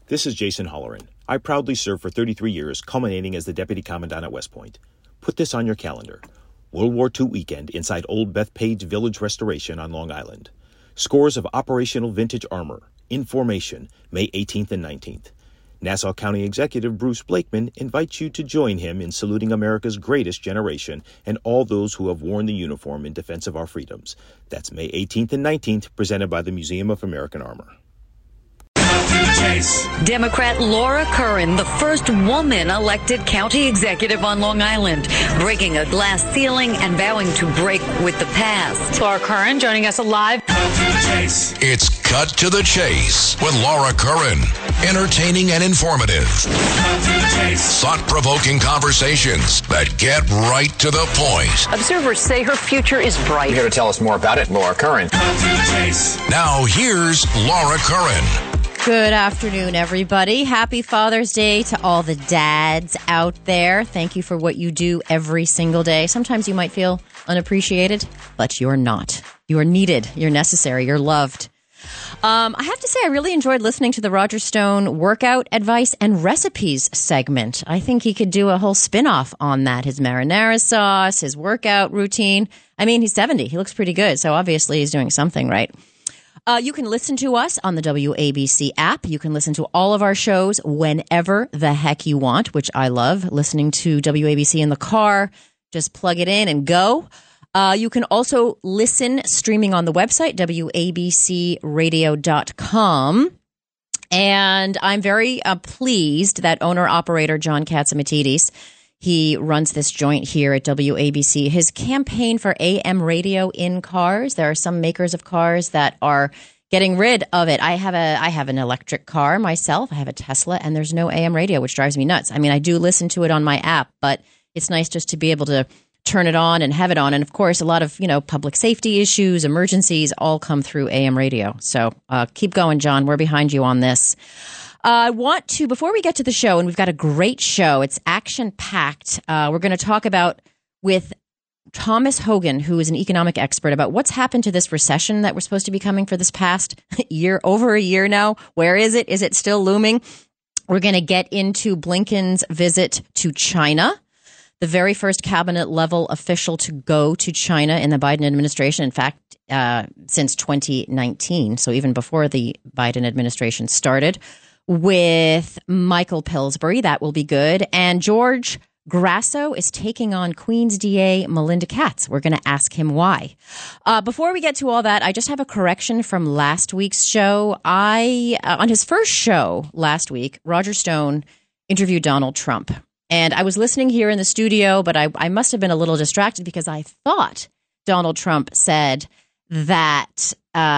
This is Jason Holleran. I proudly served for 33 years, culminating as the Deputy Commandant at West Point. Put this on your calendar. World War II weekend inside Old Bethpage Village Restoration on Long Island. Scores of operational vintage armor, in formation, May 18th and 19th. Nassau County Executive Bruce Blakeman invites you to join him in saluting America's greatest generation and all those who have worn the uniform in defense of our freedoms. That's May 18th and 19th, presented by the Museum of American Armor. Democrat Laura Curran, the first woman elected county executive on Long Island, breaking a glass ceiling and vowing to break with the past. Laura Curran joining us live. It's Cut to the Chase with Laura Curran. Entertaining and informative. Thought-provoking conversations that get right to the point. Observers say her future is bright. Here to tell us more about it, Laura Curran. Now here's Laura Curran. Good afternoon, everybody. Happy Father's Day to all the dads out there. Thank you for what you do every single day. Sometimes you might feel unappreciated, but you're not. You are needed. You're necessary. You're loved. I have to say, I really enjoyed listening to the Roger Stone workout advice and recipes segment. I think he could do a whole spin-off on that. His marinara sauce, his workout routine. I mean, he's 70. He looks pretty good. So obviously he's doing something right. You can listen to us on the WABC app. You can listen to all of our shows whenever the heck you want, which I love. Listening to WABC in the car, just plug it in and go. You can also listen streaming on the website, wabcradio.com. And I'm very pleased that owner-operator John Katzimatidis, he runs this joint here at WABC. His campaign for AM radio in cars. There are some makers of cars that are getting rid of it. I have an electric car myself. I have a Tesla, and there's no AM radio, which drives me nuts. I mean, I do listen to it on my app, but it's nice just to be able to turn it on and have it on. And of course, a lot of, public safety issues, emergencies all come through AM radio. So keep going, John. We're behind you on this. I want to, before we get to the show, and we've got a great show, it's action-packed. We're going to talk with Thomas Hogan, who is an economic expert, about what's happened to this recession that we're supposed to be coming for this past year, over a year now. Where is it? Is it still looming? We're going to get into Blinken's visit to China, the very first cabinet-level official to go to China in the Biden administration. In fact, since 2019, so even before the Biden administration started. With Michael Pillsbury. That will be good. And George Grasso is taking on Queens DA Melinda Katz. We're going to ask him why. Before we get to all that, I just have a correction from last week's show. On his first show last week, Roger Stone interviewed Donald Trump. And I was listening here in the studio, but I must have been a little distracted because I thought Donald Trump said that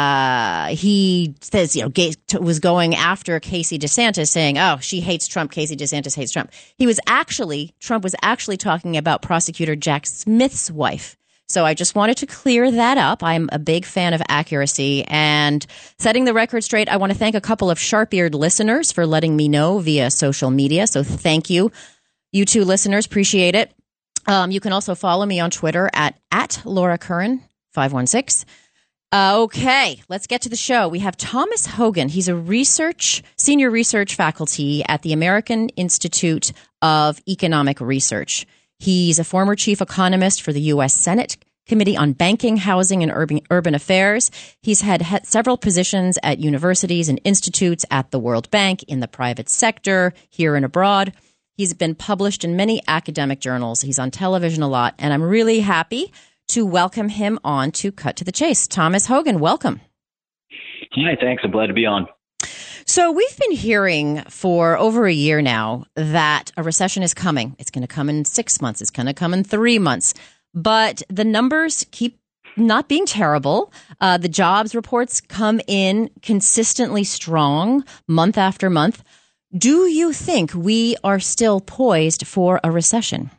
he says, was going after Casey DeSantis, saying, oh, she hates Trump, Casey DeSantis hates Trump. Trump was actually talking about prosecutor Jack Smith's wife. So I just wanted to clear that up. I'm a big fan of accuracy and setting the record straight. I want to thank a couple of sharp-eared listeners for letting me know via social media. So thank you. You two listeners, appreciate it. You can also follow me on Twitter at Laura Curran 516. Okay, let's get to the show. We have Thomas Hogan. He's a senior research faculty at the American Institute of Economic Research. He's a former chief economist for the U.S. Senate Committee on Banking, Housing, and Urban Affairs. He's had several positions at universities and institutes, at the World Bank, in the private sector, here and abroad. He's been published in many academic journals. He's on television a lot, and I'm really happy to welcome him on to Cut to the Chase. Thomas Hogan, welcome. Hi, thanks. I'm glad to be on. So we've been hearing for over a year now that a recession is coming. It's going to come in 6 months. It's going to come in 3 months. But the numbers keep not being terrible. The jobs reports come in consistently strong month after month. Do you think we are still poised for a recession?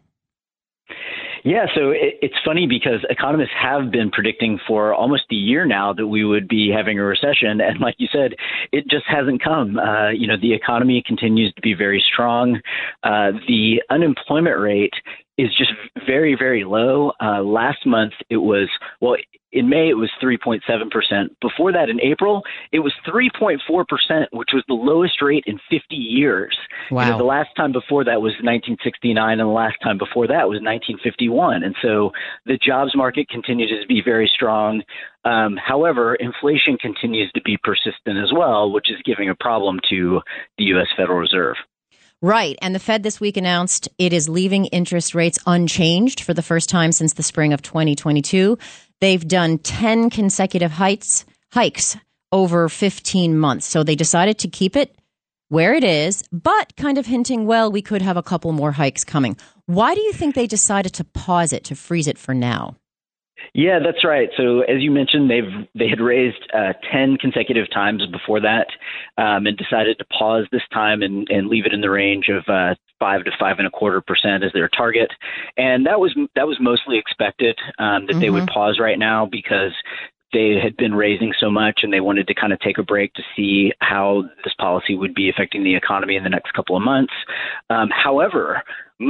Yeah, so it's funny because economists have been predicting for almost a year now that we would be having a recession. And like you said, it just hasn't come. The economy continues to be very strong. The unemployment rate is just very, very low. Last month it was, in May it was 3.7%. Before that, in April, it was 3.4%, which was the lowest rate in 50 years. Wow. The last time before that was 1969, and the last time before that was 1951. And so the jobs market continues to be very strong. However, inflation continues to be persistent as well, which is giving a problem to the U.S. Federal Reserve. Right. And the Fed this week announced it is leaving interest rates unchanged for the first time since the spring of 2022. They've done 10 consecutive hikes over 15 months. So they decided to keep it where it is, but kind of hinting, well, we could have a couple more hikes coming. Why do you think they decided to pause it, to freeze it for now? Yeah, that's right. So as you mentioned, they had raised 10 consecutive times before that, and decided to pause this time and leave it in the range of 5 to 5.25% as their target. And that was mostly expected that they would pause right now because they had been raising so much and they wanted to kind of take a break to see how this policy would be affecting the economy in the next couple of months. However,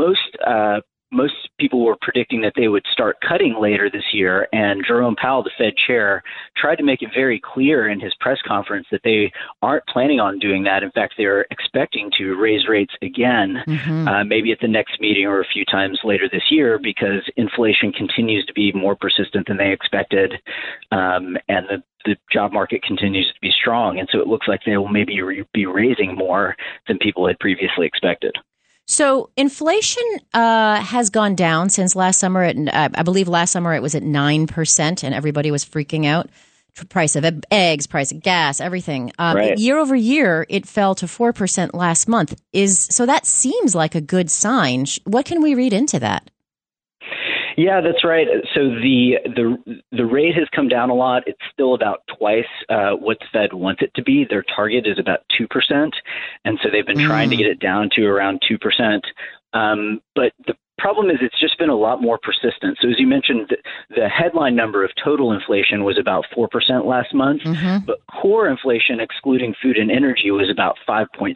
most people were predicting that they would start cutting later this year, and Jerome Powell, the Fed chair, tried to make it very clear in his press conference that they aren't planning on doing that. In fact, they're expecting to raise rates again, maybe at the next meeting or a few times later this year, because inflation continues to be more persistent than they expected, and the job market continues to be strong. And so it looks like they will maybe be raising more than people had previously expected. So inflation has gone down since last summer. I believe last summer it was at 9%, and everybody was freaking out. Price of eggs, price of gas, everything. Right. Year over year, it fell to 4% last month. So that seems like a good sign. What can we read into that? Yeah, that's right. So the rate has come down a lot. It's still about twice what the Fed wants it to be. Their target is about 2%, and so they've been trying to get it down to around 2%. But the problem is it's just been a lot more persistent. So as you mentioned, the headline number of total inflation was about 4% last month, but core inflation, excluding food and energy, was about 5.3%.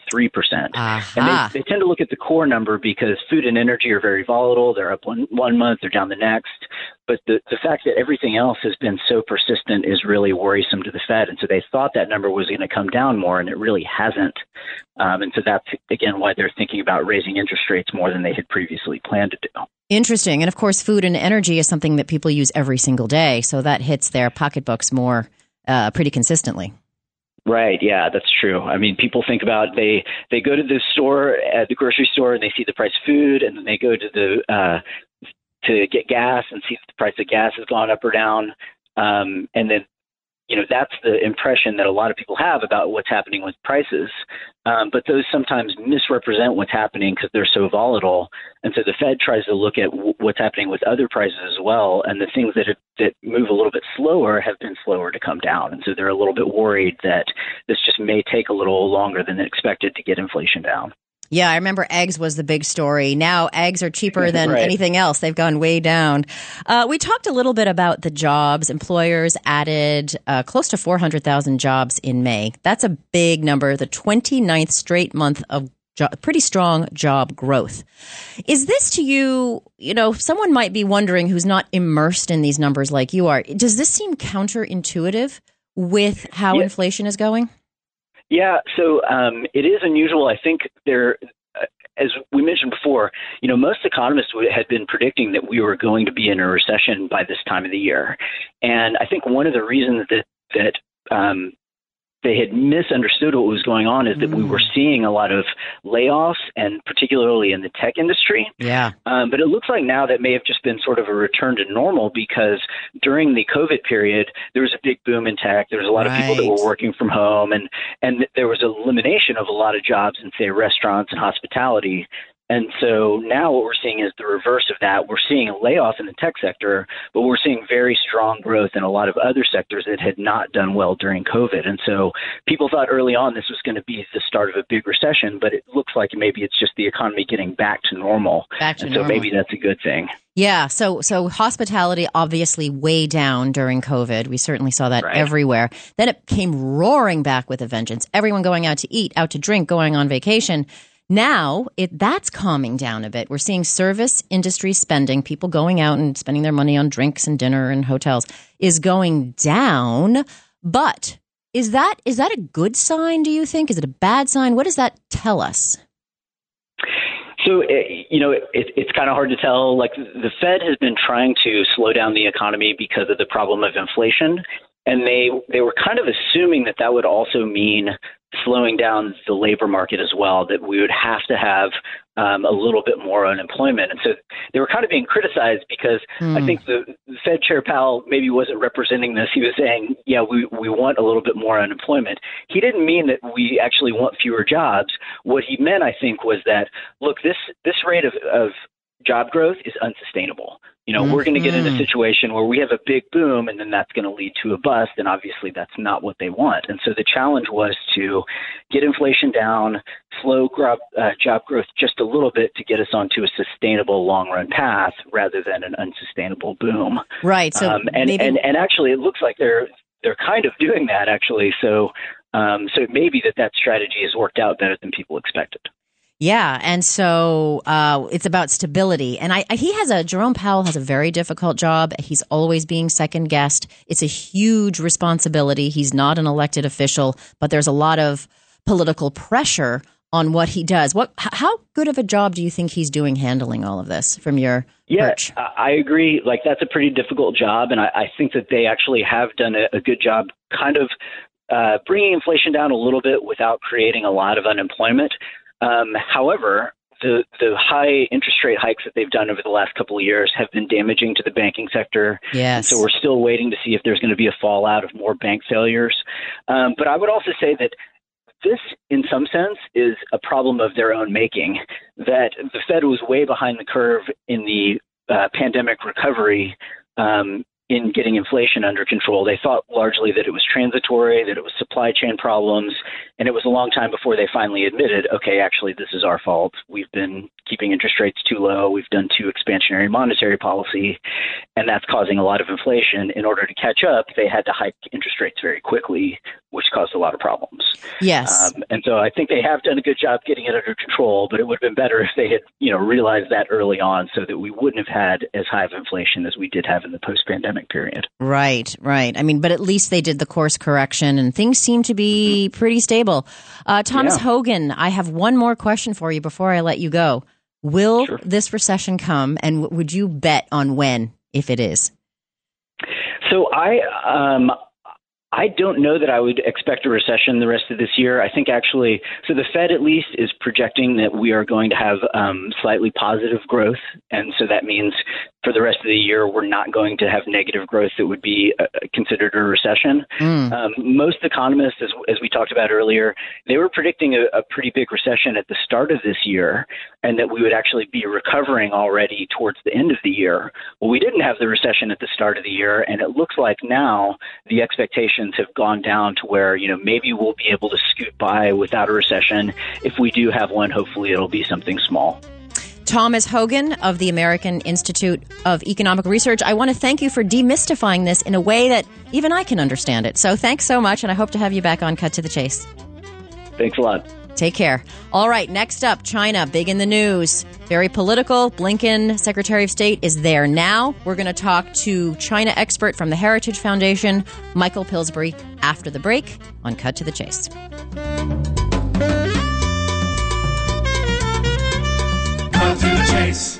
And they tend to look at the core number because food and energy are very volatile. They're up one month, they're down the next. But the fact that everything else has been so persistent is really worrisome to the Fed. And so they thought that number was going to come down more, and it really hasn't. And so that's, again, why they're thinking about raising interest rates more than they had previously planned to do. Interesting. And of course, food and energy is something that people use every single day. So that hits their pocketbooks more pretty consistently. Right. Yeah, that's true. I mean, people think about they go to the store at the grocery store and they see the price of food, and then they go to to get gas and see if the price of gas has gone up or down. And then, that's the impression that a lot of people have about what's happening with prices. But those sometimes misrepresent what's happening because they're so volatile. And so the Fed tries to look at what's happening with other prices as well. And the things that move a little bit slower have been slower to come down. And so they're a little bit worried that this just may take a little longer than expected to get inflation down. Yeah, I remember eggs was the big story. Now eggs are cheaper than anything else. They've gone way down. We talked a little bit about the jobs. Employers added close to 400,000 jobs in May. That's a big number, the 29th straight month of pretty strong job growth. Is this to you, someone might be wondering who's not immersed in these numbers like you are, does this seem counterintuitive with how inflation is going? Yeah, so it is unusual. I think as we mentioned before, most economists had been predicting that we were going to be in a recession by this time of the year. And I think one of the reasons that they had misunderstood what was going on is that we were seeing a lot of layoffs, and particularly in the tech industry. Yeah. But it looks like now that may have just been sort of a return to normal, because during the COVID period, there was a big boom in tech. There was a lot of people that were working from home, and there was an elimination of a lot of jobs in, say, restaurants and hospitality. And so now what we're seeing is the reverse of that. We're seeing a layoff in the tech sector, but we're seeing very strong growth in a lot of other sectors that had not done well during COVID. And so people thought early on this was going to be the start of a big recession, but it looks like maybe it's just the economy getting back to normal. So maybe that's a good thing. Yeah. So hospitality obviously way down during COVID. We certainly saw that everywhere. Then it came roaring back with a vengeance. Everyone going out to eat, out to drink, going on vacation. Now, that's calming down a bit. We're seeing service industry spending, people going out and spending their money on drinks and dinner and hotels, is going down. But is that a good sign, do you think? Is it a bad sign? What does that tell us? So, it's kind of hard to tell. Like, the Fed has been trying to slow down the economy because of the problem of inflation. And they were kind of assuming that would also mean slowing down the labor market as well, that we would have to have a little bit more unemployment. And so they were kind of being criticized because I think the Fed Chair Powell maybe wasn't representing this. He was saying, yeah, we want a little bit more unemployment. He didn't mean that we actually want fewer jobs. What he meant, I think, was that, look, this rate of job growth is unsustainable. We're going to get in a situation where we have a big boom and then that's going to lead to a bust. And obviously that's not what they want. And so the challenge was to get inflation down, slow job growth just a little bit to get us onto a sustainable long run path rather than an unsustainable boom. Right. So and actually it looks like they're kind of doing that actually. So it may be that strategy has worked out better than people expected. Yeah, and so it's about stability. And Jerome Powell has a very difficult job. He's always being second guessed. It's a huge responsibility. He's not an elected official, but there's a lot of political pressure on what he does. How good of a job do you think he's doing handling all of this from your perch? Yeah, I agree. Like, that's a pretty difficult job, and I think that they actually have done a good job kind of bringing inflation down a little bit without creating a lot of unemployment. However, the high interest rate hikes that they've done over the last couple of years have been damaging to the banking sector. Yes. So we're still waiting to see if there's going to be a fallout of more bank failures. But I would also say that this, in some sense, is a problem of their own making, that the Fed was way behind the curve in the pandemic recovery in getting inflation under control. They thought largely that it was transitory, that it was supply chain problems, and it was a long time before they finally admitted, okay, actually, this is our fault. We've been keeping interest rates too low. We've done too expansionary monetary policy, and that's causing a lot of inflation. In order to catch up, they had to hike interest rates very quickly, which caused a lot of problems. Yes. And so I think they have done a good job getting it under control, but it would have been better if they had, realized that early on so that we wouldn't have had as high of inflation as we did have in the post-pandemic period. Right. I mean, but at least they did the course correction and things seem to be pretty stable. Thomas Hogan, I have one more question for you before I let you go. Will this recession come, and would you bet on when, if it is? So I don't know that I would expect a recession the rest of this year. I think actually, so the Fed at least is projecting that we are going to have slightly positive growth. And so that means for the rest of the year, we're not going to have negative growth that would be considered a recession. Most economists, as we talked about earlier, they were predicting a pretty big recession at the start of this year and that we would actually be recovering already towards the end of the year. Well, we didn't have the recession at the start of the year, and it looks like now the expectations have gone down to where, maybe we'll be able to scoot by without a recession. If we do have one, hopefully it'll be something small. Thomas Hogan of the American Institute of Economic Research, I want to thank you for demystifying this in a way that even I can understand it. So thanks so much, and I hope to have you back on Cut to the Chase. Thanks a lot. Take care. All right, next up, China, big in the news. Very political. Blinken, Secretary of State, is there now. We're going to talk to China expert from the Heritage Foundation, Michael Pillsbury, after the break on Cut to the Chase. Cut to the chase.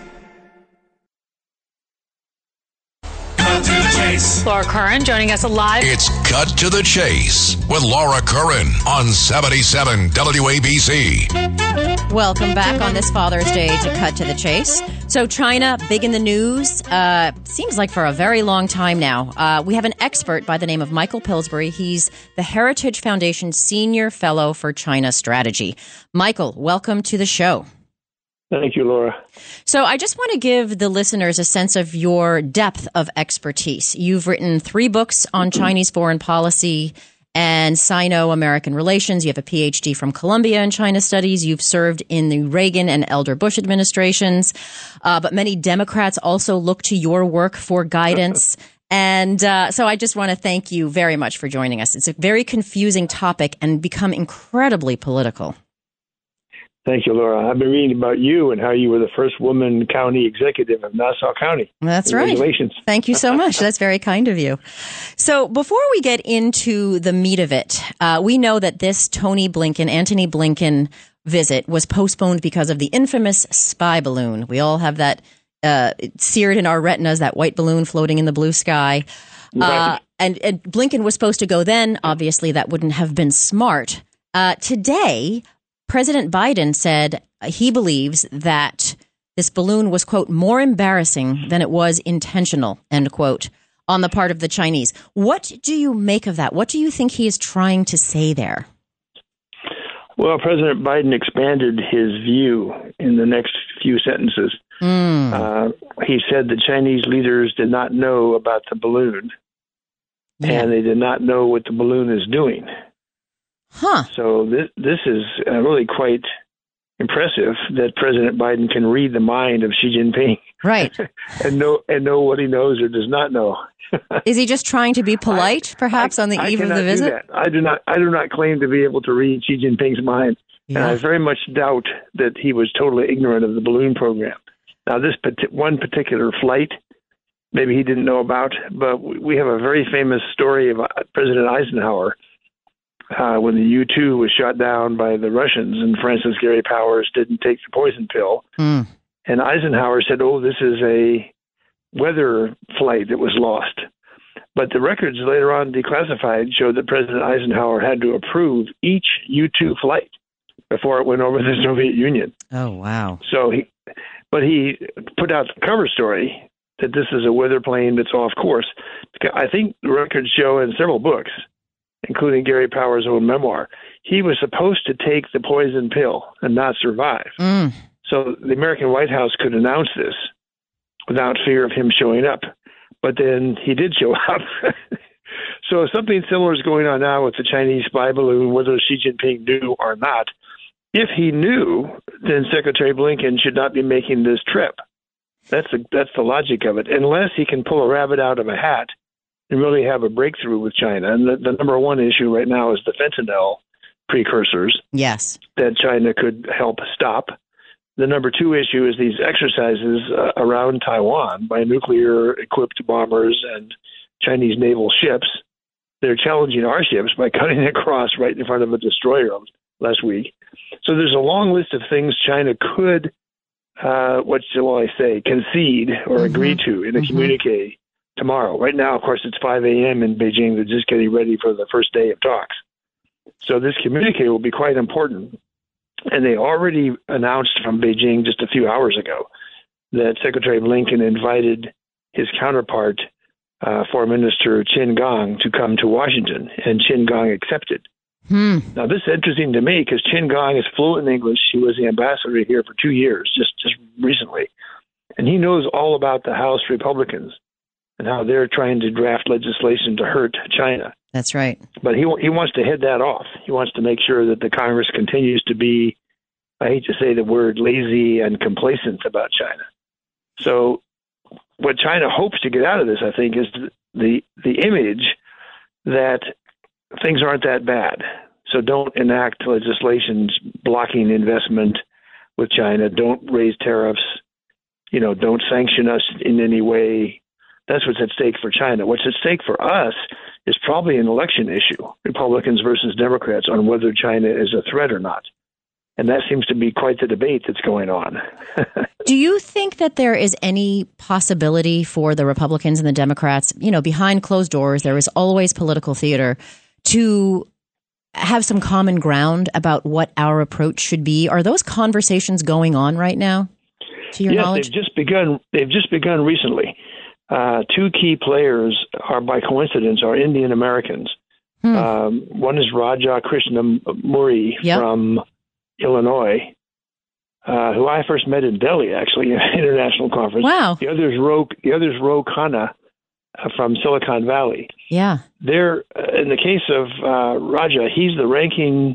Cut to the chase. Laura Curran joining us live. It's Cut to the Chase with Laura Curran on 77 WABC. Welcome back on this Father's Day to Cut to the Chase. So China, big in the news, seems like for a very long time now. We have an expert by the name of Michael Pillsbury. He's the Heritage Foundation Senior Fellow for China Strategy. Michael, welcome to the show. Thank you, Laura. So I just want to give the listeners a sense of your depth of expertise. You've written 3 books on Chinese foreign policy and Sino-American relations. You have a PhD from Columbia in China studies. You've served in the Reagan and Elder Bush administrations. But many Democrats also look to your work for guidance. And so I just want to thank you very much for joining us. It's a very confusing topic and become incredibly political. Thank you, Laura. I've been reading about you and how you were the first woman county executive of Nassau County. That's right. Congratulations. Thank you so much. That's very kind of you. So before we get into the meat of it, we know that this Antony Blinken visit was postponed because of the infamous spy balloon. We all have that seared in our retinas, that white balloon floating in the blue sky. Right. And Blinken was supposed to go then. Obviously, that wouldn't have been smart. Today, President Biden said he believes that this balloon was, quote, more embarrassing than it was intentional, end quote, on the part of the Chinese. What do you make of that? What do you think he is trying to say there? Well, President Biden expanded his view in the next few sentences. He said the Chinese leaders did not know about the balloon, and they did not know what the balloon is doing. So this is really quite impressive that President Biden can read the mind of Xi Jinping, right, and know what he knows or does not know. Is he just trying to be polite, perhaps, on the eve of the visit? I do not claim to be able to read Xi Jinping's mind, and I very much doubt that he was totally ignorant of the balloon program. Now, this one particular flight, maybe he didn't know about, but we have a very famous story of President Eisenhower. When the U-2 was shot down by the Russians and Francis Gary Powers didn't take the poison pill. And Eisenhower said, this is a weather flight that was lost. But the records later on declassified showed that President Eisenhower had to approve each U-2 flight before it went over the Soviet Union. Oh, wow. So he put out the cover story that this is a weather plane that's off course. I think the records show in several books, including Gary Powers' own memoir, he was supposed to take the poison pill and not survive. So the American White House could announce this without fear of him showing up. But then he did show up. So something similar is going on now with the Chinese spy balloon, whether Xi Jinping knew or not. If he knew, then Secretary Blinken should not be making this trip. That's the logic of it, unless he can pull a rabbit out of a hat and really have a breakthrough with China. And the number one issue right now is the fentanyl precursors. Yes. That China could help stop. The number two issue is these exercises around Taiwan by nuclear-equipped bombers and Chinese naval ships. They're challenging our ships by cutting across right in front of a destroyer last week. So there's a long list of things China could, concede or agree to in a communique tomorrow. Right now, of course, it's 5 a.m. in Beijing. They're just getting ready for the first day of talks. So this communique will be quite important. And they already announced from Beijing just a few hours ago that Secretary Blinken invited his counterpart, Foreign Minister Qin Gang, to come to Washington, and Qin Gang accepted. Now, this is interesting to me because Qin Gang is fluent in English. He was the ambassador here for 2 years, just recently. And he knows all about the House Republicans and how they're trying to draft legislation to hurt China. That's right. But he wants to head that off. He wants to make sure that the Congress continues to be, I hate to say the word, lazy and complacent about China. So what China hopes to get out of this, I think, is the image that things aren't that bad. So don't enact legislations blocking investment with China. Don't raise tariffs. Don't sanction us in any way. That's what's at stake for China. What's at stake for us is probably an election issue, Republicans versus Democrats, on whether China is a threat or not. And that seems to be quite the debate that's going on. Do you think that there is any possibility for the Republicans and the Democrats, behind closed doors, there is always political theater, to have some common ground about what our approach should be? Are those conversations going on right now, to your knowledge? Yes, they've just begun recently. Two key players by coincidence, are Indian Americans. One is Raja Krishnamurthy from Illinois, who I first met in Delhi, actually, at an international conference. Wow. The other is Ro Khanna from Silicon Valley. Yeah. They're, in the case of Raja, he's the ranking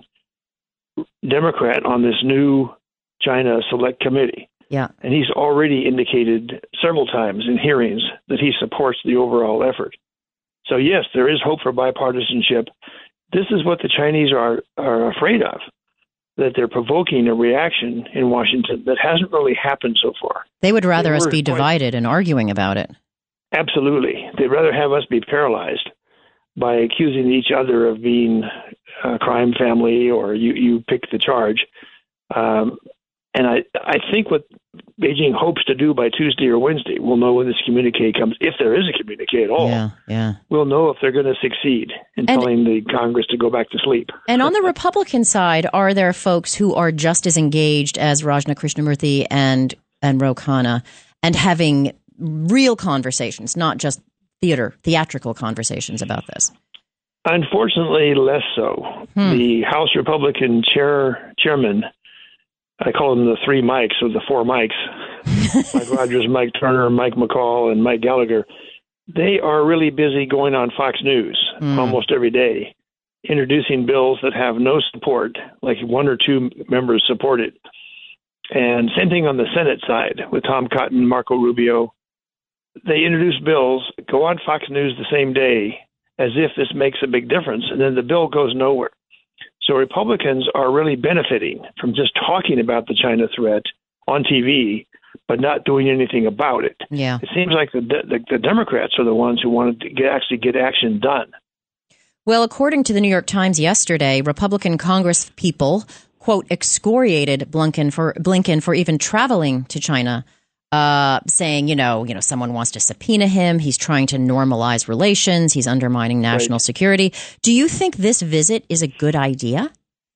Democrat on this new China Select Committee. Yeah. And he's already indicated several times in hearings that he supports the overall effort. So, yes, there is hope for bipartisanship. This is what the Chinese are afraid of. that they're provoking a reaction in Washington that hasn't really happened so far. They would rather us be divided and arguing about it. Absolutely. They'd rather have us be paralyzed by accusing each other of being a crime family or you pick the charge. And I think what Beijing hopes to do by Tuesday or Wednesday, we'll know when this communique comes, if there is a communique at all. Yeah. We'll know if they're going to succeed in telling the Congress to go back to sleep. And on the Republican side, are there folks who are just as engaged as Rajna Krishnamurthy and Ro Khanna and having real conversations, not just theatrical conversations about this? Unfortunately, less so. The House Republican chairman, I call them the three Mikes or the four Mikes, Mike Rogers, Mike Turner, Mike McCall, and Mike Gallagher, they are really busy going on Fox News almost every day, introducing bills that have no support, like one or two members support it. And same thing on the Senate side with Tom Cotton, Marco Rubio. They introduce bills, go on Fox News the same day as if this makes a big difference, and then the bill goes nowhere. So Republicans are really benefiting from just talking about the China threat on TV, but not doing anything about it. Yeah. It seems like the Democrats are the ones who wanted to get action done. Well, according to the New York Times yesterday, Republican Congress people, quote, excoriated Blinken for even traveling to China, saying, someone wants to subpoena him. He's trying to normalize relations. He's undermining national security. Do you think this visit is a good idea?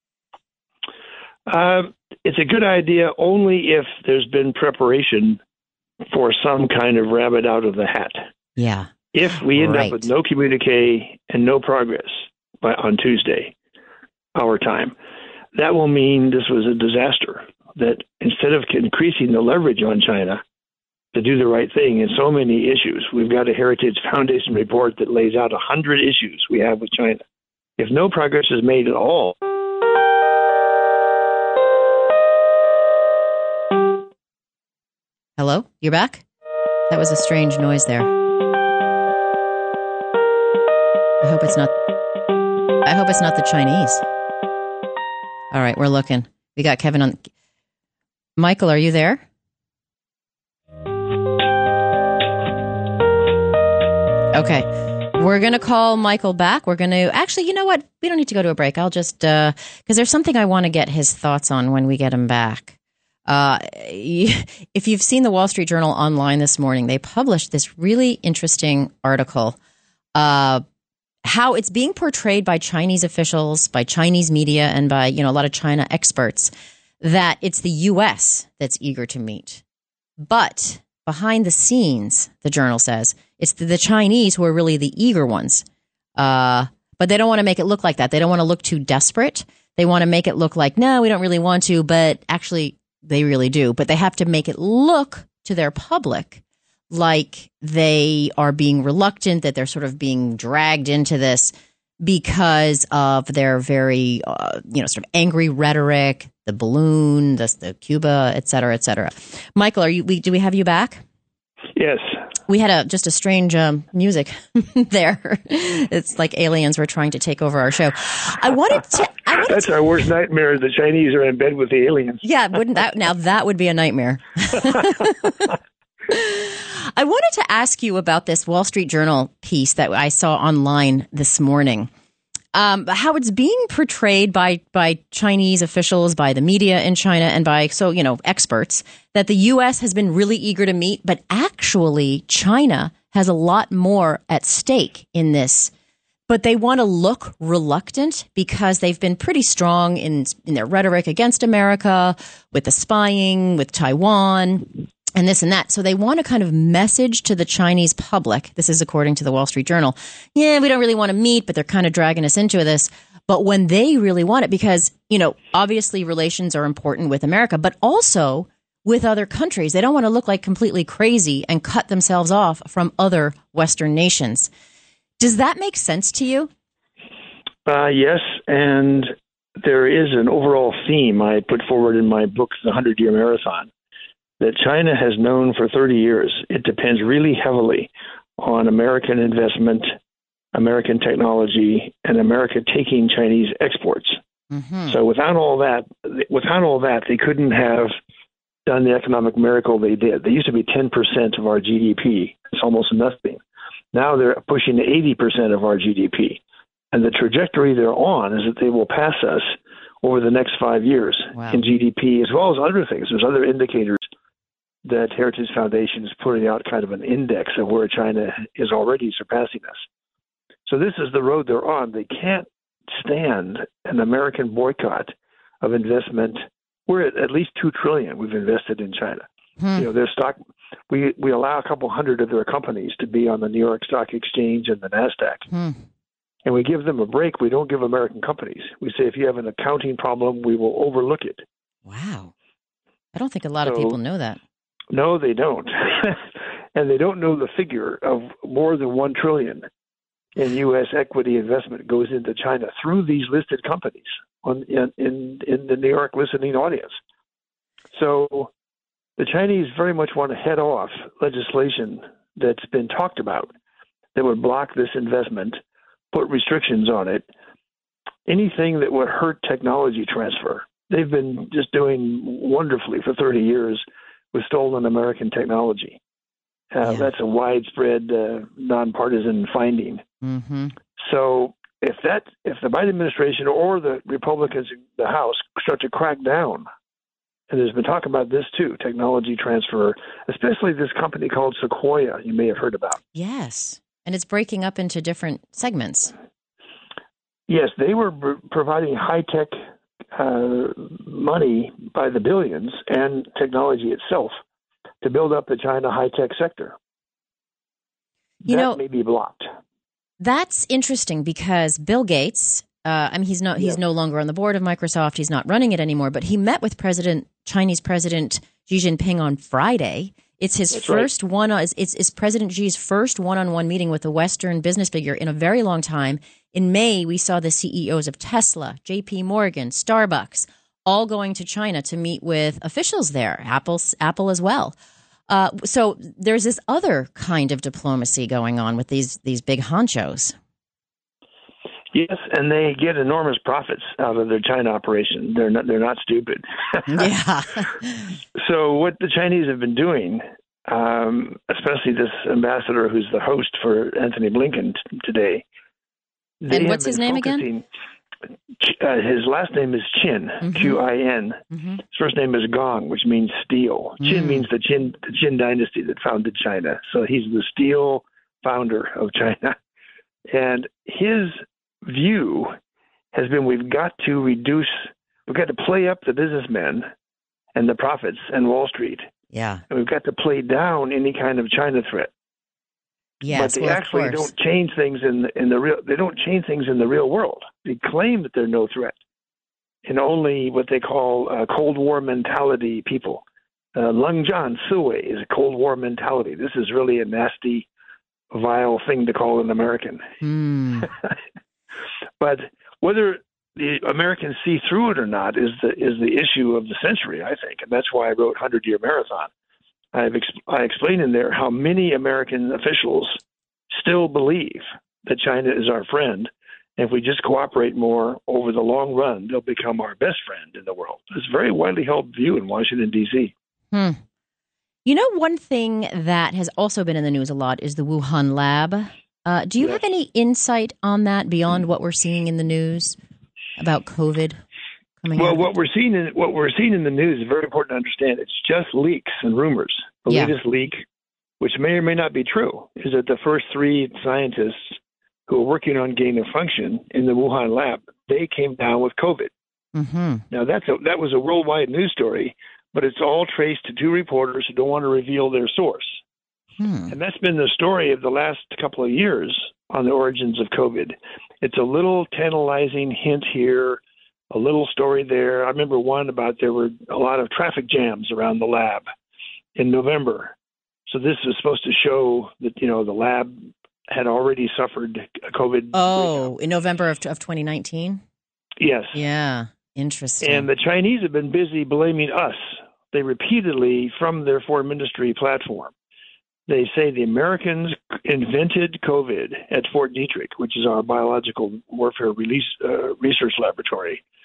It's a good idea only if there's been preparation for some kind of rabbit out of the hat. Yeah. If we end up with no communique and no progress on Tuesday, our time, that will mean this was a disaster. That instead of increasing the leverage on China to do the right thing in so many issues, we've got a Heritage Foundation report that lays out 100 issues we have with China. If no progress is made at all. Hello? You're back? That was a strange noise there. I hope it's not the Chinese. All right, we're looking. We got Kevin on. Michael, are you there? Okay. We're going to call Michael back. We're going to actually, you know what? We don't need to go to a break. I'll just because there's something I want to get his thoughts on when we get him back. If you've seen the Wall Street Journal online this morning, they published this really interesting article, how it's being portrayed by Chinese officials, by Chinese media, and by, a lot of China experts, that it's the U.S. that's eager to meet. But behind the scenes, the journal says, it's the Chinese who are really the eager ones. But they don't want to make it look like that. They don't want to look too desperate. They want to make it look like, no, we don't really want to, but actually they really do. But they have to make it look to their public like they are being reluctant, that they're sort of being dragged into this because of their very, sort of angry rhetoric, the balloon, the Cuba, et cetera, et cetera. Michael, do we have you back? Yes. We had just a strange music there. It's like aliens were trying to take over our show. That's our worst nightmare. The Chinese are in bed with the aliens. Yeah, that would be a nightmare. I wanted to ask you about this Wall Street Journal piece that I saw online this morning. How it's being portrayed by Chinese officials, by the media in China, and by experts, that the U.S. has been really eager to meet, but actually China has a lot more at stake in this. But they want to look reluctant because they've been pretty strong in their rhetoric against America, with the spying, with Taiwan, and this and that. So they want to kind of message to the Chinese public, this is according to the Wall Street Journal, we don't really want to meet, but they're kind of dragging us into this. But when they really want it, because, obviously relations are important with America, but also with other countries. They don't want to look like completely crazy and cut themselves off from other Western nations. Does that make sense to you? Yes, and there is an overall theme I put forward in my book, The 100-Year Marathon, that China has known for 30 years. It depends really heavily on American investment, American technology, and America taking Chinese exports. So without all that, they couldn't have done the economic miracle they did. They used to be 10% of our GDP. It's almost nothing. Now they're pushing to 80% of our GDP. And the trajectory they're on is that they will pass us over the next 5 years in GDP, as well as other things. There's other indicators that Heritage Foundation is putting out, kind of an index of where China is already surpassing us. So this is the road they're on. They can't stand an American boycott of investment. We're at least $2 trillion we've invested in China. You know, their stock. We allow a couple hundred of their companies to be on the New York Stock Exchange and the NASDAQ. And we give them a break. We don't give American companies. We say, if you have an accounting problem, we will overlook it. Wow. I don't think a lot of people know that. No, they don't. And they don't know the figure of more than $1 trillion in U.S. equity investment goes into China through these listed companies in the New York listening audience. So the Chinese very much want to head off legislation that's been talked about that would block this investment, put restrictions on it, anything that would hurt technology transfer. They've been just doing wonderfully for 30 years with stolen American technology. That's a widespread, nonpartisan finding. So if the Biden administration or the Republicans in the House start to crack down, and there's been talk about this too, technology transfer, especially this company called Sequoia, you may have heard about. Yes. And it's breaking up into different segments. Yes, they were providing high-tech money by the billions and technology itself to build up the China high-tech sector. That may be blocked. That's interesting because Bill Gates, he's no longer on the board of Microsoft. He's not running it anymore, but he met with Chinese President Xi Jinping on Friday. It's his first it's President Xi's first one-on-one meeting with a Western business figure in a very long time. In May, we saw the CEOs of Tesla, JP Morgan, Starbucks, all going to China to meet with officials there, Apple as well. So there's this other kind of diplomacy going on with these big honchos. Yes, and they get enormous profits out of their China operation. They're not stupid. Yeah. So what the Chinese have been doing, especially this ambassador who's the host for Anthony Blinken today. And what's his name again? His last name is Qin, Qin. His first name is Gong, which means steel. Qin means the Qin dynasty that founded China. So he's the steel founder of China. And his view has been we've got to play up the businessmen and the profits and Wall Street. Yeah. And we've got to play down any kind of China threat. Yes, but they actually don't change things in the real. They don't change things in the real world. They claim that they're no threat, and only what they call Cold War mentality people. Lengzhan Siwei is a Cold War mentality. This is really a nasty, vile thing to call an American. But whether the Americans see through it or not is the issue of the century, I think, and that's why I wrote 100-Year Marathon. I explain in there how many American officials still believe that China is our friend. And if we just cooperate more over the long run, they'll become our best friend in the world. It's a very widely held view in Washington, D.C. You know, one thing that has also been in the news a lot is the Wuhan lab. Do you have any insight on that beyond what we're seeing in the news about COVID? Well, what we're seeing in the news is very important to understand. It's just leaks and rumors. The latest leak, which may or may not be true, is that the first 3 scientists who are working on gain of function in the Wuhan lab, they came down with COVID. Now that was a worldwide news story, but it's all traced to 2 reporters who don't want to reveal their source. And that's been the story of the last couple of years on the origins of COVID. It's a little tantalizing hint here, a little story there. I remember one about there were a lot of traffic jams around the lab in November. So this was supposed to show that, the lab had already suffered a COVID. Oh, in November of 2019? Yes. Yeah. Interesting. And the Chinese have been busy blaming us. They repeatedly, from their foreign ministry platform, they say the Americans invented COVID at Fort Detrick, which is our biological warfare research laboratory.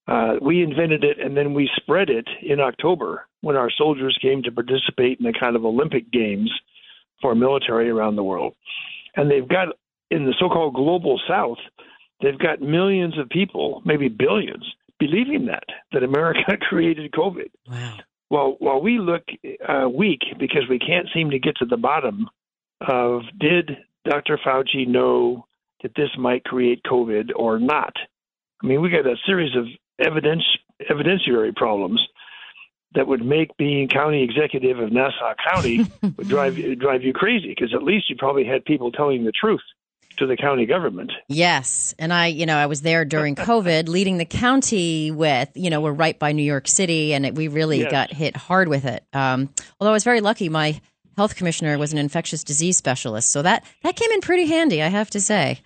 We invented it, and then we spread it in October when our soldiers came to participate in a kind of Olympic Games for military around the world. And they've got, in the so-called global South, they've got millions of people, maybe billions, believing that America created COVID. Wow. Well, while we look weak because we can't seem to get to the bottom of did Dr. Fauci know that this might create COVID or not? I mean, we got a series of evidentiary problems that would make being county executive of Nassau County would drive you crazy, because at least you probably had people telling the truth to the county government. Yes. And I was there during COVID leading the county with, we're right by New York City, and we really got hit hard with it. Although I was very lucky, my health commissioner was an infectious disease specialist. So that came in pretty handy, I have to say.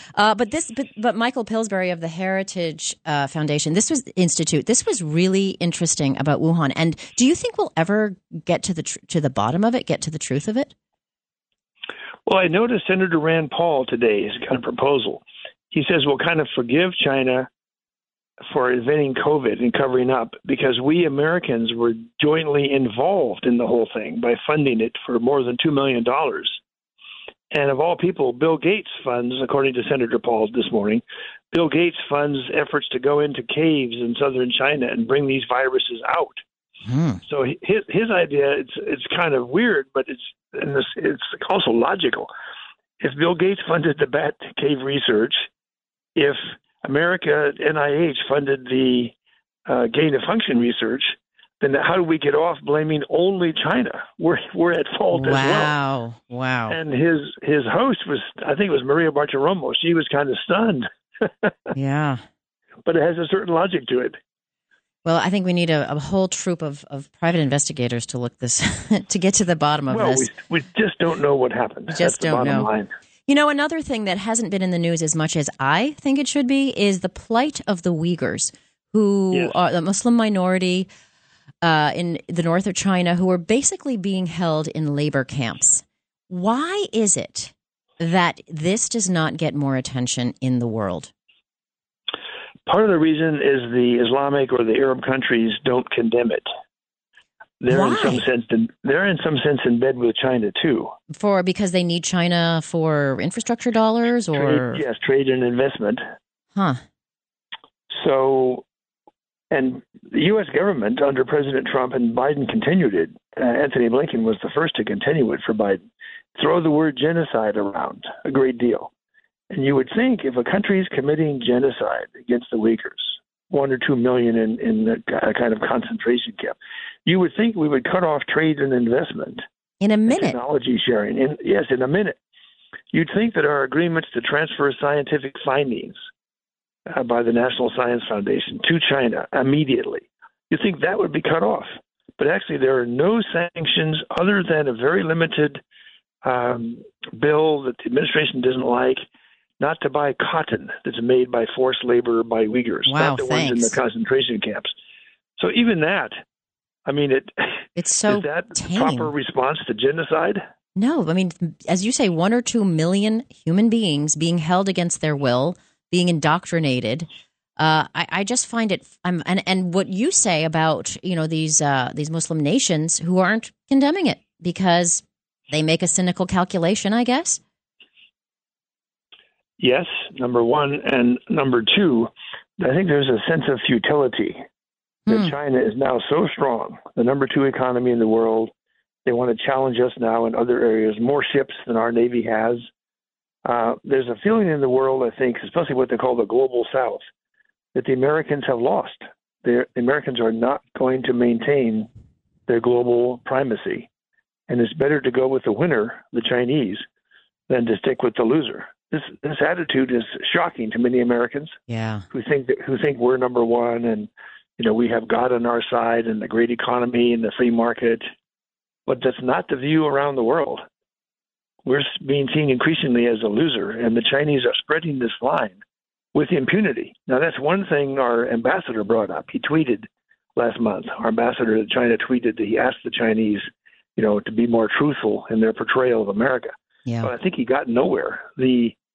But Michael Pillsbury of the Heritage Foundation, this was really interesting about Wuhan. And do you think we'll ever get to the bottom of it, get to the truth of it? Well, I noticed Senator Rand Paul today has got a proposal. He says we'll kind of forgive China for inventing COVID and covering up because we Americans were jointly involved in the whole thing by funding it for more than $2 million. And of all people, Bill Gates funds, according to Senator Paul this morning, Bill Gates funds efforts to go into caves in southern China and bring these viruses out. So his idea, it's kind of weird, but it's also logical. If Bill Gates funded the bat cave research, if America, NIH, funded the gain of function research, then how do we get off blaming only China? We're at fault as well. Wow. And his host was, I think it was Maria Bartiromo. She was kind of stunned. Yeah. But it has a certain logic to it. Well, I think we need a whole troop of private investigators to look this to get to the bottom of this. We just don't know what happened. Just don't know. Line. Another thing that hasn't been in the news as much as I think it should be is the plight of the Uyghurs, who are the Muslim minority in the north of China, who are basically being held in labor camps. Why is it that this does not get more attention in the world? Part of the reason is the Islamic or the Arab countries don't condemn it. They're Why? in some sense in bed with China too. Because they need China for infrastructure dollars, or trade and investment. Huh. So, and the U.S. government under President Trump and Biden continued it. Anthony Blinken was the first to continue it for Biden. Throw the word genocide around a great deal. And you would think if a country is committing genocide against the Uyghurs, 1 or 2 million in a kind of concentration camp, you would think we would cut off trade and investment. In a minute. Technology sharing. In a minute. You'd think that our agreements to transfer scientific findings by the National Science Foundation to China immediately, you'd think that would be cut off. But actually there are no sanctions other than a very limited bill that the administration doesn't like, not to buy cotton that's made by forced labor by Uyghurs, not the ones in the concentration camps. So even that, I mean, it's so is that tame. Proper response to genocide? No, I mean, as you say, 1 or 2 million human beings being held against their will, being indoctrinated. I just find it, and what you say about these Muslim nations who aren't condemning it because they make a cynical calculation, I guess. Yes, number one. And number two, I think there's a sense of futility that China is now so strong, the number 2 economy in the world. They want to challenge us now in other areas, more ships than our Navy has. There's a feeling in the world, I think, especially what they call the global South, that the Americans have lost. The Americans are not going to maintain their global primacy. And it's better to go with the winner, the Chinese, than to stick with the loser. This attitude is shocking to many Americans. Yeah. who think we're number one, and we have God on our side and the great economy and the free market. But that's not the view around the world. We're being seen increasingly as a loser, and the Chinese are spreading this line with impunity. Now, that's one thing our ambassador brought up. He tweeted last month. Our ambassador to China tweeted that he asked the Chinese, to be more truthful in their portrayal of America. Yeah. But I think he got nowhere. The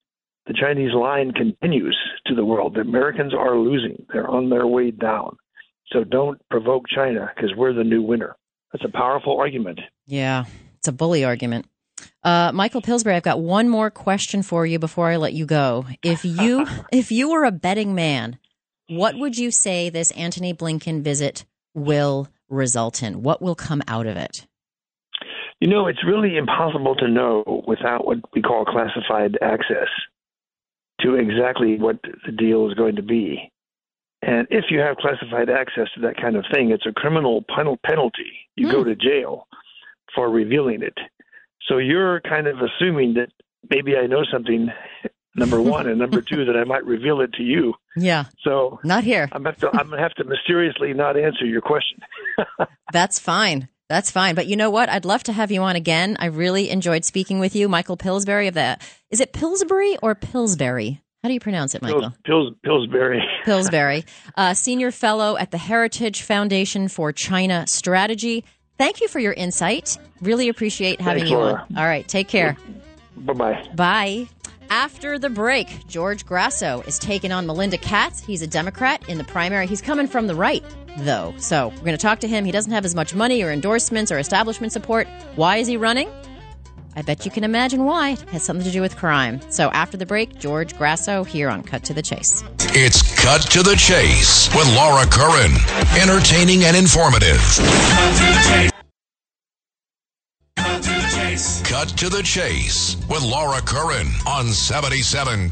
the Chinese line continues to the world. The Americans are losing. They're on their way down. So don't provoke China because we're the new winner. That's a powerful argument. Yeah, it's a bully argument. Michael Pillsbury, I've got one more question for you before I let you go. If you were a betting man, what would you say this Antony Blinken visit will result in? What will come out of it? You know, it's really impossible to know without what we call classified access to exactly what the deal is going to be. And if you have classified access to that kind of thing, it's a criminal penalty. You go to jail for revealing it. So you're kind of assuming that maybe I know something, number one, and number two, that I might reveal it to you. Yeah. So not here. I'm going to have to mysteriously not answer your question. That's fine. That's fine. But you know what? I'd love to have you on again. I really enjoyed speaking with you. Michael Pillsbury is it Pillsbury or Pillsbury? How do you pronounce it, Michael? Pillsbury. Pillsbury. Senior Fellow at the Heritage Foundation for China Strategy. Thank you for your insight. Really appreciate having you on. All right. Take care. Bye-bye. Bye. After the break, George Grasso is taking on Melinda Katz. He's a Democrat in the primary. He's coming from the right, though. So we're going to talk to him. He doesn't have as much money or endorsements or establishment support. Why is he running? I bet you can imagine why. It has something to do with crime. So after the break, George Grasso here on Cut to the Chase. It's Cut to the Chase with Laura Curran. Entertaining and informative. Cut to the chase. Cut to the chase. Cut to the Chase with Laura Curran on 77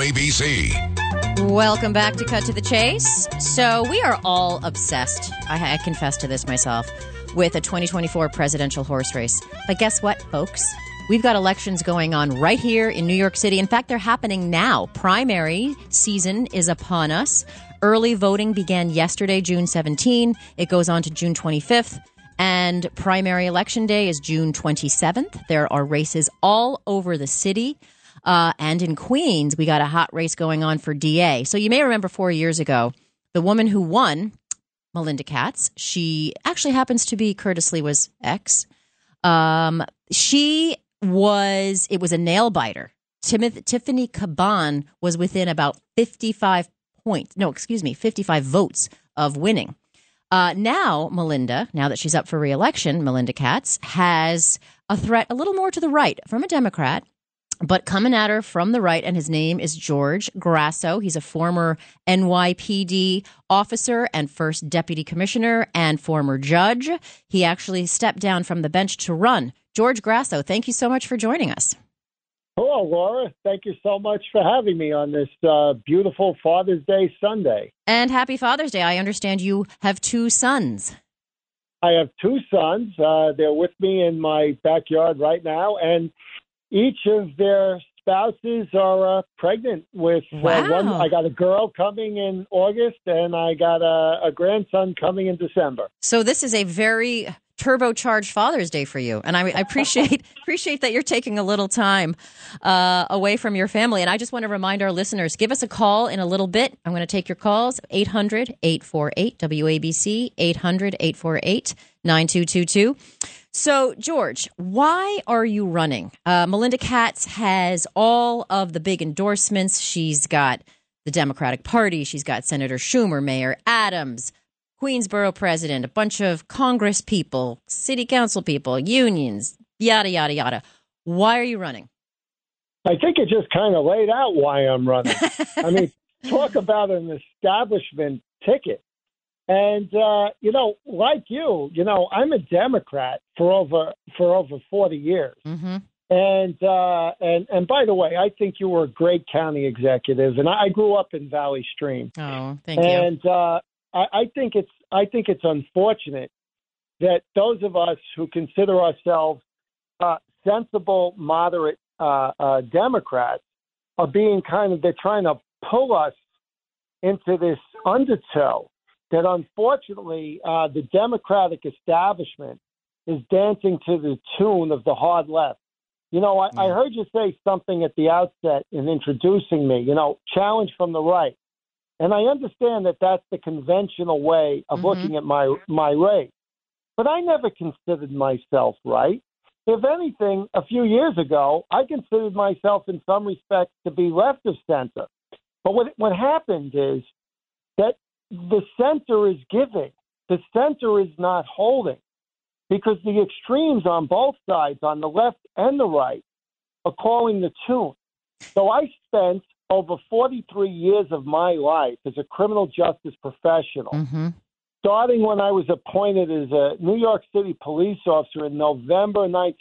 WABC. Welcome back to Cut to the Chase. So we are all obsessed, I confess to this myself, with a 2024 presidential horse race. But guess what, folks? We've got elections going on right here in New York City. In fact, they're happening now. Primary season is upon us. Early voting began yesterday, June 17. It goes on to June 25th. And primary election day is June 27th. There are races all over the city. And in Queens, we got a hot race going on for DA. So you may remember 4 years ago, the woman who won, Melinda Katz, she actually happens to be Curtis Lewa's ex. It was a nail biter. Tiffany Caban was within about 55 votes of winning. Now that she's up for re-election, Melinda Katz has a threat a little more to the right from a Democrat, but coming at her from the right, and his name is George Grasso. He's a former NYPD officer and first deputy commissioner and former judge. He actually stepped down from the bench to run. George Grasso, thank you so much for joining us. Hello, Laura. Thank you so much for having me on this beautiful Father's Day Sunday. And happy Father's Day. I understand you have two sons. I have two sons. They're with me in my backyard right now, and each of their spouses are pregnant with one. I got a girl coming in August, and I got a grandson coming in December. So this is a very turbocharged Father's Day for you, and I appreciate that you're taking a little time away from your family. And I just want to remind our listeners, give us a call in a little bit. I'm going to take your calls, 800-848-WABC, 800-848-9222. So, George, why are you running? Melinda Katz has all of the big endorsements. She's got the Democratic Party. She's got Senator Schumer, Mayor Adams, Queensboro president, a bunch of Congress people, city council people, unions, yada, yada, yada. Why are you running? I think it just kind of laid out why I'm running. I mean, talk about an establishment ticket. And, like you, I'm a Democrat for over 40 years. Mm-hmm. And by the way, I think you were a great county executive, and I grew up in Valley Stream. Oh, thank you. And I think it's unfortunate that those of us who consider ourselves sensible, moderate Democrats are being they're trying to pull us into this undertow that unfortunately the Democratic establishment is dancing to the tune of the hard left. I heard you say something at the outset in introducing me, challenge from the right. And I understand that that's the conventional way of looking at my race. But I never considered myself right. If anything, a few years ago, I considered myself in some respects to be left of center. But what happened is that the center is giving. The center is not holding because the extremes on both sides, on the left and the right, are calling the tune. So I spent over 43 years of my life as a criminal justice professional, starting when I was appointed as a New York City police officer in November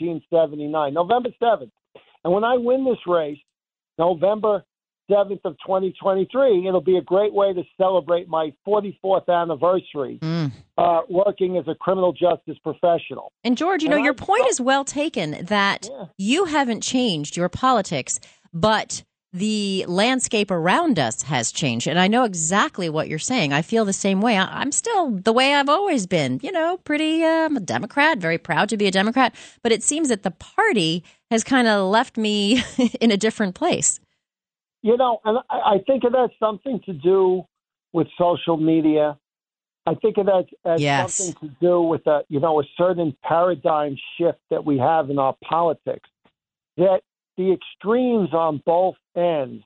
1979, November 7th. And when I win this race, November 7th of 2023, it'll be a great way to celebrate my 44th anniversary working as a criminal justice professional. And George, your point is well taken that you haven't changed your politics, but the landscape around us has changed. And I know exactly what you're saying. I feel the same way. I'm still the way I've always been, pretty a Democrat, very proud to be a Democrat. But it seems that the party has kind of left me in a different place. And I think it has something to do with social media. I think it has something to do with a certain paradigm shift that we have in our politics, that the extremes on both ends,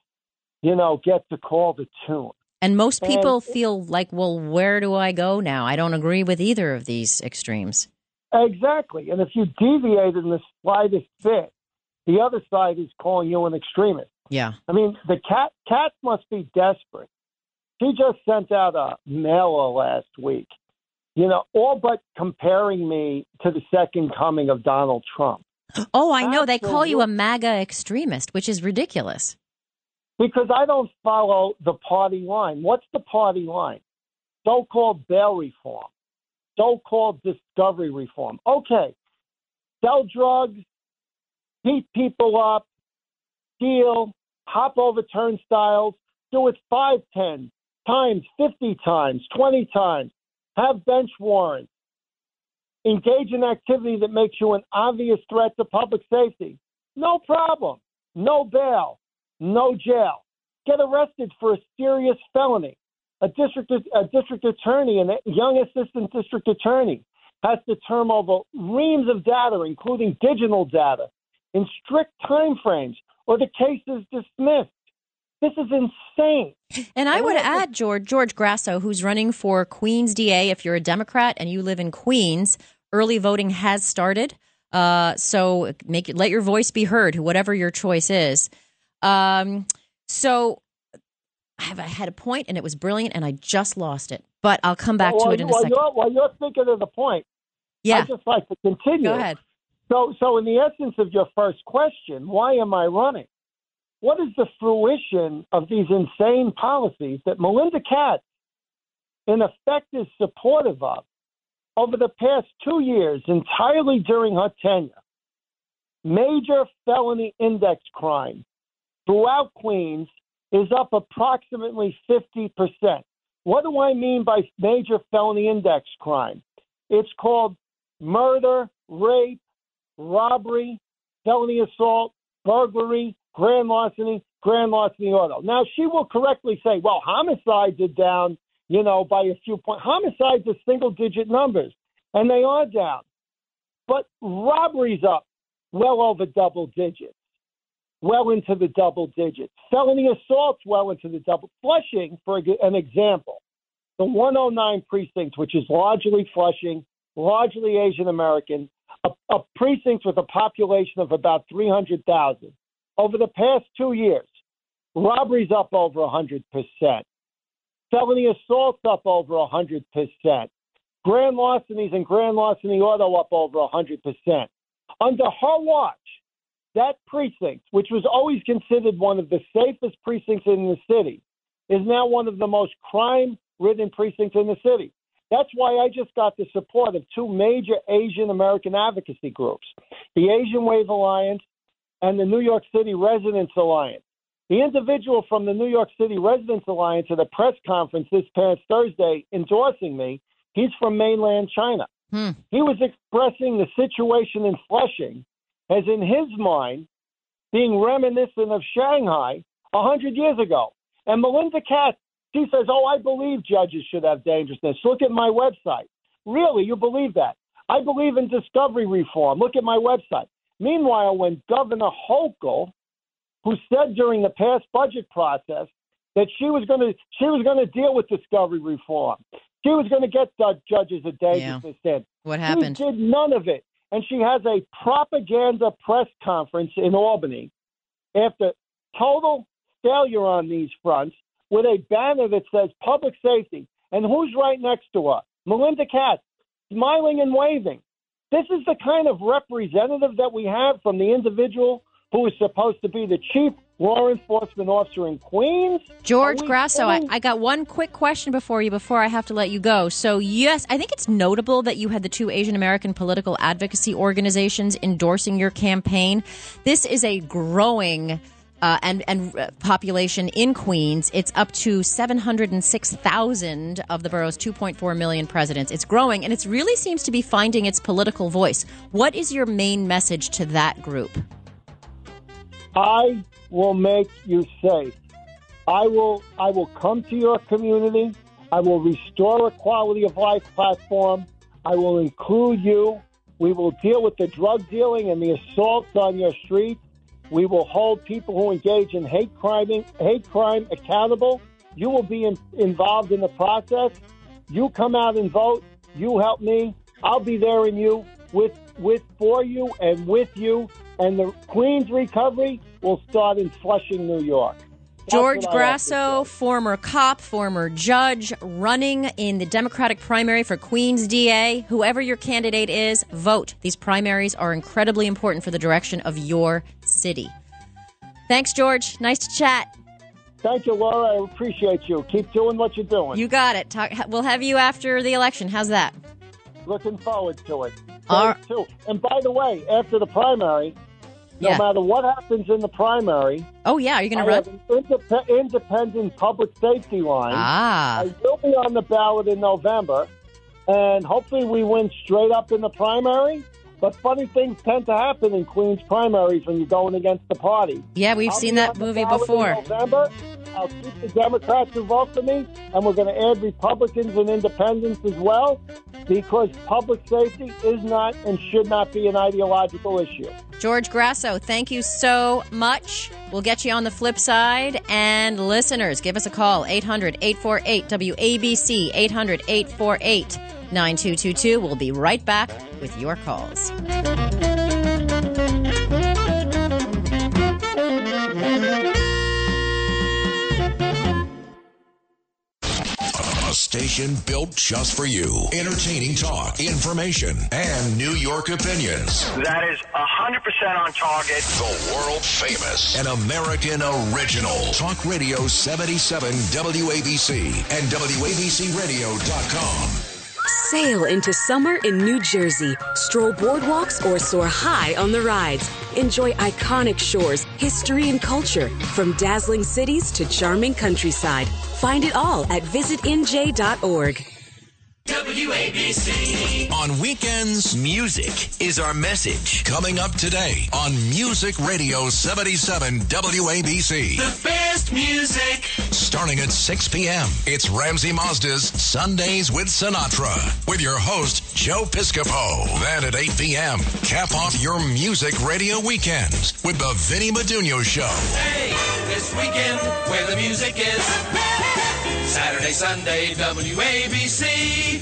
get to call the tune. And most people feel like, well, where do I go now? I don't agree with either of these extremes. Exactly. And if you deviate in the slightest bit, the other side is calling you an extremist. Yeah. I mean, the cat must be desperate. She just sent out a mailer last week, all but comparing me to the second coming of Donald Trump. Oh, I know. They call you a MAGA extremist, which is ridiculous. Because I don't follow the party line. What's the party line? So-called bail reform, so-called discovery reform. Okay, sell drugs, beat people up, steal, hop over turnstiles, do it 5, 10 times, 50 times, 20 times, have bench warrants, engage in activity that makes you an obvious threat to public safety. No problem. No bail. No jail. Get arrested for a serious felony. A district attorney and a young assistant district attorney has to turn over reams of data, including digital data, in strict time frames, or the case is dismissed. This is insane. And I would add, George Grasso, who's running for Queens DA. If you're a Democrat and you live in Queens, early voting has started. So let your voice be heard, whatever your choice is. So I had a point, and it was brilliant, and I just lost it. But I'll come back to it in a second. While you're thinking of the point, I'd just like to continue. Go ahead. So in the essence of your first question, why am I running? What is the fruition of these insane policies that Melinda Katz, in effect, is supportive of over the past 2 years, entirely during her tenure? Major felony index crime throughout Queens is up approximately 50%. What do I mean by major felony index crime? It's called murder, rape, robbery, felony assault, burglary, grand larceny auto. Now, she will correctly say, well, homicides are down, by a few points. Homicides are single-digit numbers, and they are down. But robbery's up well over double digits, well into the double digits. Felony assaults well into the double. Flushing, for an example, the 109 precinct, which is largely Flushing, largely Asian American, a precinct with a population of about 300,000. Over the past 2 years, robbery's up over 100%. Felony assaults up over 100%. Grand larcenies and grand larceny auto up over 100%. Under her watch, that precinct, which was always considered one of the safest precincts in the city, is now one of the most crime-ridden precincts in the city. That's why I just got the support of two major Asian American advocacy groups, the Asian Wave Alliance and the New York City Residents Alliance. The individual from the New York City Residents Alliance at a press conference this past Thursday endorsing me, he's from mainland China. He was expressing the situation in Flushing as, in his mind, being reminiscent of Shanghai 100 years ago. And Melinda Katz, she says, I believe judges should have dangerousness. Look at my website. Really, you believe that? I believe in discovery reform. Look at my website. Meanwhile, when Governor Hochul, who said during the past budget process that she was going to deal with discovery reform, she was going to get judges a dangerousness in. What happened? She did none of it. And she has a propaganda press conference in Albany after total failure on these fronts with a banner that says public safety. And who's right next to her? Melinda Katz, smiling and waving. This is the kind of representative that we have from the individual who is supposed to be the chief law enforcement officer in Queens. George Grasso, I got one quick question before I have to let you go. So, yes, I think it's notable that you had the two Asian American political advocacy organizations endorsing your campaign. This is a growing population in Queens. It's up to 706,000 of the borough's 2.4 million residents. It's growing, and it really seems to be finding its political voice. What is your main message to that group? I will make you safe. I will come to your community. I will restore a quality of life platform. I will include you. We will deal with the drug dealing and the assaults on your streets. We will hold people who engage in hate crime accountable. You will be involved in the process. You come out and vote. You help me. I'll be there in you for you and with you. And the Queens recovery will start in Flushing, New York. George Grasso, former cop, former judge, running in the Democratic primary for Queens DA. Whoever your candidate is, vote. These primaries are incredibly important for the direction of your city. Thanks, George. Nice to chat. Thank you, Laura. I appreciate you. Keep doing what you're doing. You got it. We'll have you after the election. How's that? Looking forward to it. Too. And by the way, after the primary, no matter what happens in the primary. Oh, yeah. Are you going to run? Have an independent public safety line. I will be on the ballot in November, and hopefully we win straight up in the primary. But funny things tend to happen in Queens primaries when you're going against the party. Yeah, we've seen that movie before. In November, I'll keep the Democrats who vote for me, and we're going to add Republicans and independents as well, because public safety is not and should not be an ideological issue. George Grasso, thank you so much. We'll get you on the flip side. And listeners, give us a call, 800-848-WABC, 800-848-9222. We'll be right back with your calls. A station built just for you. Entertaining talk, information, and New York opinions. That is 100% on target. The world famous and American original. Talk Radio 77 WABC and WABCRadio.com. Sail into summer in New Jersey. Stroll boardwalks or soar high on the rides. Enjoy iconic shores, history, and culture. From dazzling cities to charming countryside. Find it all at visitnj.org. WABC. On weekends, music is our message. Coming up today on Music Radio 77 WABC. The best music. Starting at 6 p.m., it's Ramsey Mazda's Sundays with Sinatra with your host, Joe Piscopo. Then at 8 p.m., cap off your music radio weekends with the Vinny Madunio Show. Hey, this weekend where the music is. Saturday, Sunday, WABC.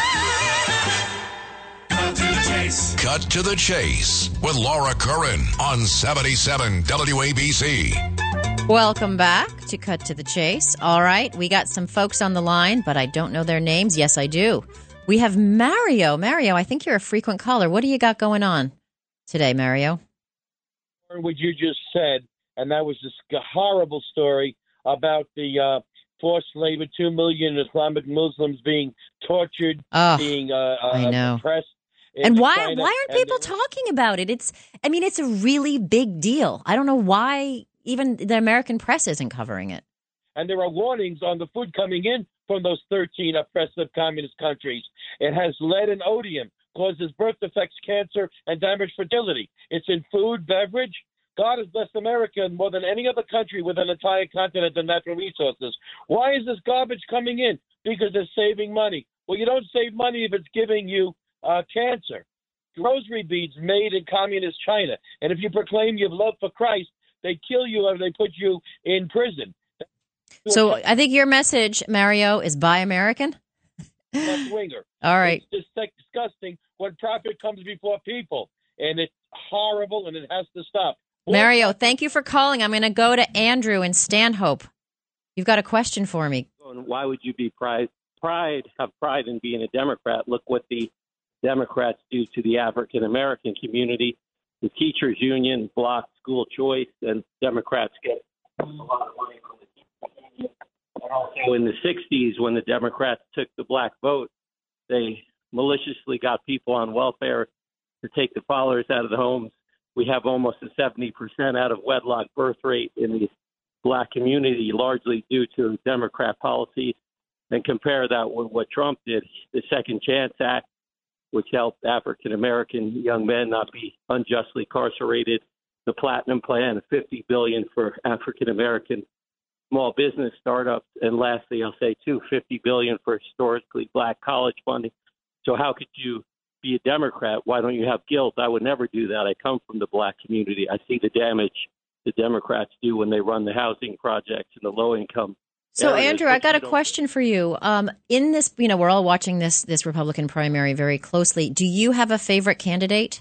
Cut to the chase. Cut to the Chase with Laura Curran on 77 WABC. Welcome back to Cut to the Chase. All right, we got some folks on the line, but I don't know their names. Yes, I do. We have Mario. Mario, I think you're a frequent caller. What do you got going on today, Mario? What you just said, and that was this horrible story about the forced labor, 2 million Islamic Muslims being tortured, being oppressed. And why aren't people talking about it? It's a really big deal. I don't know why even the American press isn't covering it. And there are warnings on the food coming in from those 13 oppressive communist countries. It has lead and odium, causes birth defects, cancer, and damaged fertility. It's in food, beverage. God has blessed America more than any other country with an entire continent and natural resources. Why is this garbage coming in? Because they're saving money. Well, you don't save money if it's giving you cancer. Rosary beads made in communist China. And if you proclaim your love for Christ, they kill you or they put you in prison. So I think your message, Mario, is buy American? Left-winger. All right. It's just disgusting when profit comes before people. And it's horrible, and it has to stop. Mario, thank you for calling. I'm going to go to Andrew in Stanhope. You've got a question for me. Why would you be have pride in being a Democrat? Look what the Democrats do to the African American community. The teachers union blocked school choice, and Democrats get a lot of money from the teachers union. And also in the 60s, when the Democrats took the black vote, they maliciously got people on welfare to take the fathers out of the homes. We have almost a 70% out of wedlock birth rate in the black community, largely due to Democrat policies. And compare that with what Trump did, the Second Chance Act, which helped African-American young men not be unjustly incarcerated, the Platinum Plan, $50 billion for African-American small business startups, and lastly, I'll say, too, $50 billion for historically black college funding. So how could you be a Democrat? Why don't you have guilt? I would never do that. I come from the black community. I see the damage the Democrats do when they run the housing projects in the low-income So, areas. Andrew, I got a question for you. In this, we're all watching this Republican primary very closely. Do you have a favorite candidate?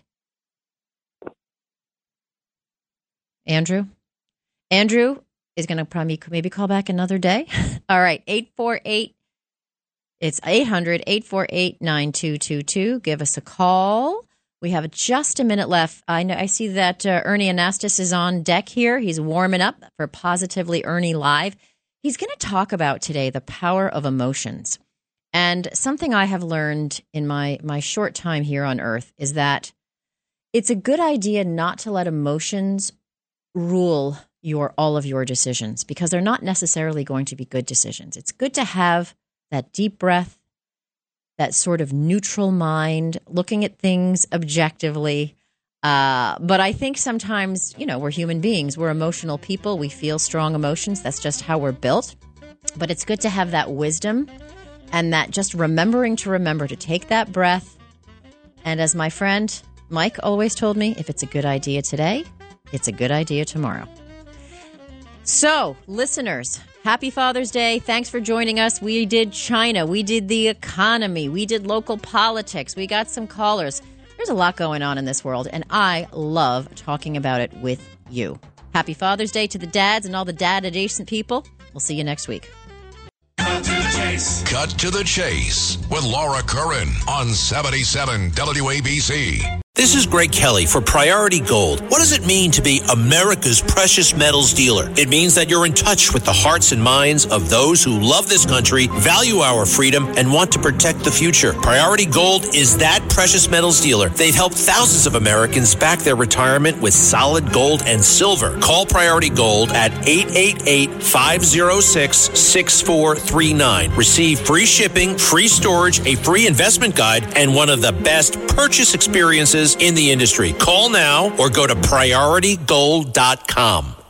Andrew? Andrew is going to probably maybe call back another day. All right, 848. It's 800-848-9222. Give us a call. We have just a minute left. I see that Ernie Anastas is on deck here. He's warming up for Positively Ernie Live. He's going to talk about today the power of emotions. And something I have learned in my short time here on Earth is that it's a good idea not to let emotions rule all of your decisions, because they're not necessarily going to be good decisions. It's good to have that deep breath, that sort of neutral mind, looking at things objectively. But I think sometimes, we're human beings. We're emotional people. We feel strong emotions. That's just how we're built. But it's good to have that wisdom and that just remembering to take that breath. And as my friend Mike always told me, if it's a good idea today, it's a good idea tomorrow. So, listeners, happy Father's Day. Thanks for joining us. We did China. We did the economy. We did local politics. We got some callers. There's a lot going on in this world, and I love talking about it with you. Happy Father's Day to the dads and all the dad-adjacent people. We'll see you next week. Cut to the chase. Cut to the chase with Laura Curran on 77 WABC. This is Greg Kelly for Priority Gold. What does it mean to be America's precious metals dealer? It means that you're in touch with the hearts and minds of those who love this country, value our freedom, and want to protect the future. Priority Gold is that precious metals dealer. They've helped thousands of Americans back their retirement with solid gold and silver. Call Priority Gold at 888-506-6439. Receive free shipping, free storage, a free investment guide, and one of the best purchase experiences in the industry. Call now or go to PriorityGold.com.